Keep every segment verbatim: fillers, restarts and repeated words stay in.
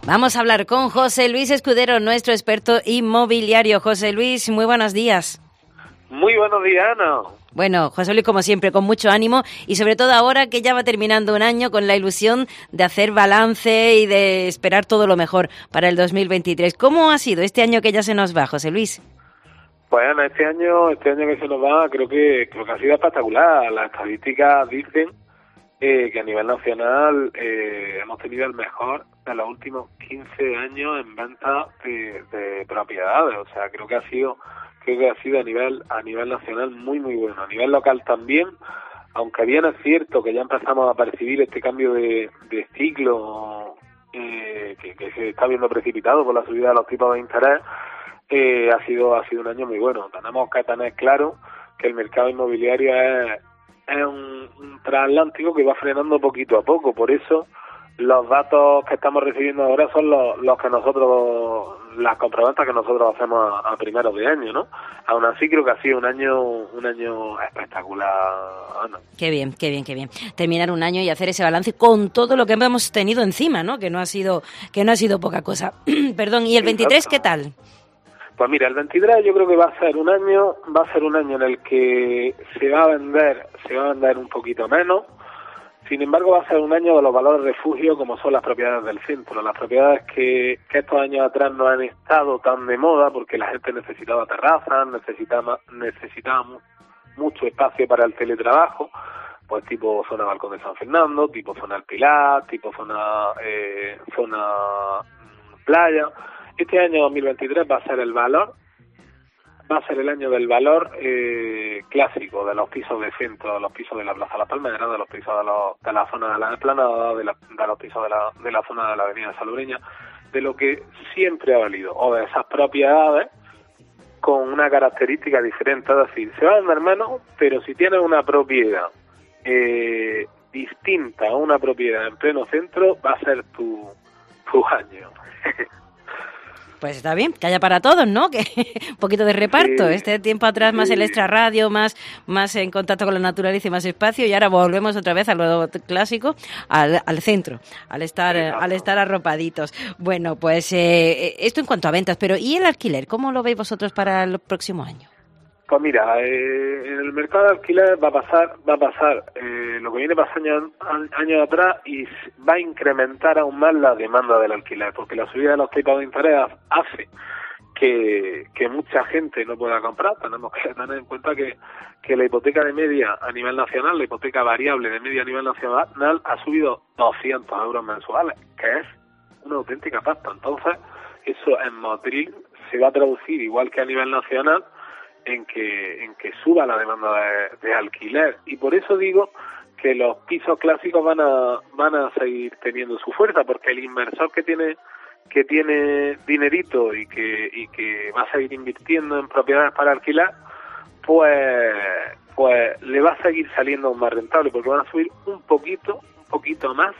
Vamos a hablar con José Luis Escudero, nuestro experto inmobiliario. José Luis, muy buenos días. Muy buenos días, Ana. Bueno, José Luis, como siempre, con mucho ánimo y sobre todo ahora que ya va terminando un año con la ilusión de hacer balance y de esperar todo lo mejor para el dos mil veintitrés. ¿Cómo ha sido este año que ya se nos va, José Luis? Pues Ana, este año, este año que se nos va, creo que creo que ha sido espectacular. Las estadísticas dicen eh, que a nivel nacional eh, hemos tenido el mejor de los últimos quince años en venta de, de propiedades. O sea, creo que ha sido creo que ha sido a nivel a nivel nacional muy muy bueno. A nivel local también, aunque bien es cierto que ya empezamos a percibir este cambio de, de ciclo eh, que, que se está viendo precipitado por la subida de los tipos de interés. Eh, ha sido ha sido un año muy bueno. Tenemos que tener claro que el mercado inmobiliario es, es un, un transatlántico que va frenando poquito a poco. Por eso los datos que estamos recibiendo ahora son los, los que nosotros, las comprobantes que nosotros hacemos a, a primeros de año, ¿no? Aún así creo que ha sido un año un año espectacular, Ana. Qué bien, qué bien, qué bien. Terminar un año y hacer ese balance con todo lo que hemos tenido encima, ¿no? Que no ha sido que no ha sido poca cosa. Perdón. ¿Y el veintitrés qué tal? Pues mira, el veintitrés yo creo que va a ser un año, va a ser un año en el que se va a vender, se va a vender un poquito menos. Sin embargo, va a ser un año de los valores refugio como son las propiedades del centro, las propiedades que, que estos años atrás no han estado tan de moda porque la gente necesitaba terrazas, necesitaba, necesitaba mu- mucho espacio para el teletrabajo, pues tipo zona Balcón de San Fernando, tipo zona El Pilar, tipo zona eh, zona mmm, playa. Este año dos mil veintitrés va a ser el valor, va a ser el año del valor eh, clásico de los pisos de centro, de los pisos de la Plaza La Palmera, de los pisos de, los, de la zona de la Esplanada, de, la, de los pisos de la, de la zona de la Avenida Salobreña, de lo que siempre ha valido, o de esas propiedades con una característica diferente, es decir, se va a vender menos, pero si tienes una propiedad eh, distinta a una propiedad en pleno centro, va a ser tu, tu año. Pues está bien, que haya para todos, ¿no? Que un poquito de reparto. Sí, este tiempo atrás más sí. El extrarradio, más más en contacto con la naturaleza y más espacio, y ahora volvemos otra vez a lo clásico, al, al centro, al estar Exacto. al estar arropaditos. Bueno, pues eh, esto en cuanto a ventas, pero ¿y el alquiler? ¿Cómo lo veis vosotros para el próximo año? Pues mira, eh, en el mercado de alquiler va a pasar, va a pasar eh, lo que viene pasando años año atrás y va a incrementar aún más la demanda del alquiler, porque la subida de los tipos de interés hace que, que mucha gente no pueda comprar. Tenemos que tener en cuenta que, que la hipoteca de media a nivel nacional, la hipoteca variable de media a nivel nacional ha subido doscientos euros mensuales, que es una auténtica pasta. Entonces, eso en Motril se va a traducir, igual que a nivel nacional, en que en que suba la demanda de, de alquiler, y por eso digo que los pisos clásicos van a van a seguir teniendo su fuerza, porque el inversor que tiene que tiene dinerito y que y que va a seguir invirtiendo en propiedades para alquilar, pues pues le va a seguir saliendo más rentable, porque van a subir un poquito un poquito más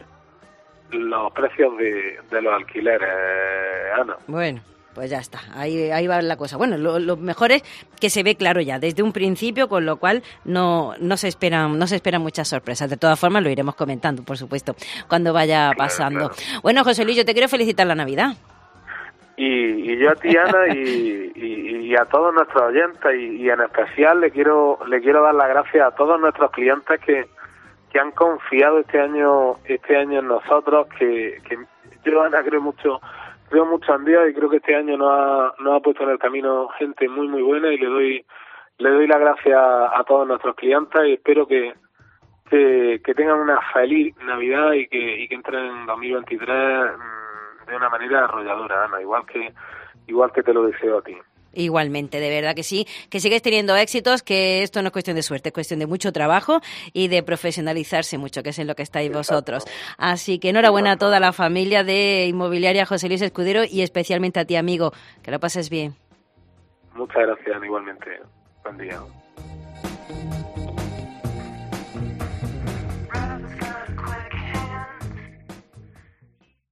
los precios de, de los alquileres, Ana. Bueno, pues ya está, ahí ahí va la cosa. Bueno, lo, lo mejor es que se ve claro ya desde un principio, con lo cual no no se esperan no se esperan muchas sorpresas. De todas formas, lo iremos comentando, por supuesto, cuando vaya pasando. Claro, claro. Bueno, José Luis, yo te quiero felicitar la Navidad. Y, y yo a ti, Ana, y, y, y a todos nuestros oyentes, y, y en especial le quiero le quiero dar las gracias a todos nuestros clientes que, que han confiado este año este año en nosotros, que, que yo, Ana, creo mucho Creo mucho en Dios, y creo que este año nos ha, nos ha puesto en el camino gente muy muy buena, y le doy le doy las gracias a, a todos nuestros clientes, y espero que, que que tengan una feliz Navidad y que y que entren en dos mil veintitrés mmm, de una manera arrolladora, Ana, igual que igual que te lo deseo a ti. Igualmente, de verdad que sí, que sigues teniendo éxitos, que esto no es cuestión de suerte, es cuestión de mucho trabajo y de profesionalizarse mucho, que es en lo que estáis vosotros. Así que enhorabuena a toda la familia de Inmobiliaria José Luis Escudero, y especialmente a ti, amigo, que lo pases bien. Muchas gracias, igualmente. Buen día.